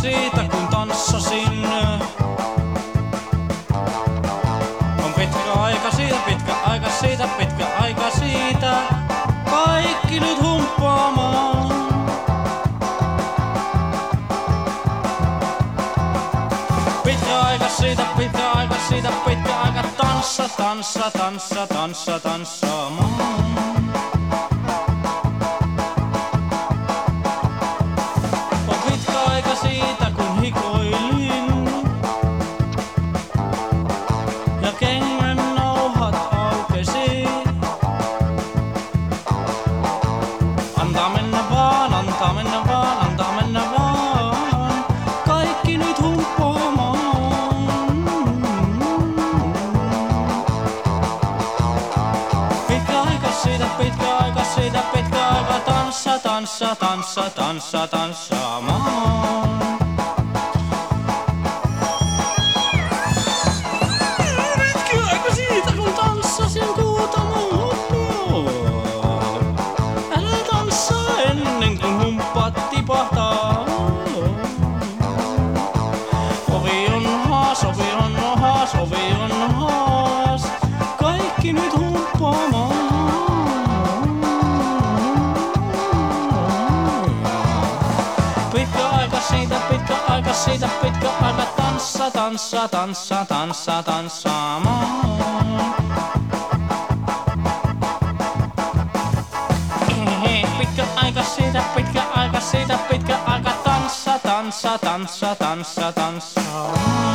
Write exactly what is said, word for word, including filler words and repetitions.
siitä kun tanssasin. On pitkä aika siitä, pitkä aika siitä, pitkä aika siitä. Kaikki nyt humppaamaan. Pitkä aika siitä, pitkä aika siitä, pitkä aika tanssa, tanssa, tanssa, tanssa, tanssaamaan. On pitkä aika siitä kun hikoilin ja kengän nauhat aukesi. Antaa mennä vaan, antaa mennä vaan, antaa mennä vaan. Kaikki nyt humppaamaan. Pitkä aika siitä, pitkä aika siitä, pitkä aika tanssa, tanssa, tanssa, tanssa, tanssaamaan. Pitkä aika siitä kun tanssasin kuutamoon. Älä tanssaa ennen kuin humppaat tipahtaa. Ovi on haas, ovi on haas, ovi on haas. Kaikki nyt humppaamaan. Pitkä aika siitä, pitkä aika siitä, pitkä aika tanssa, tanssa, tanssa, tanssa, tanssaamaan. Pitkä aika siitä, pitkä aika siitä, pitkä aika tanssa, tanssa, tanssa, tanssa, tanssaamaan.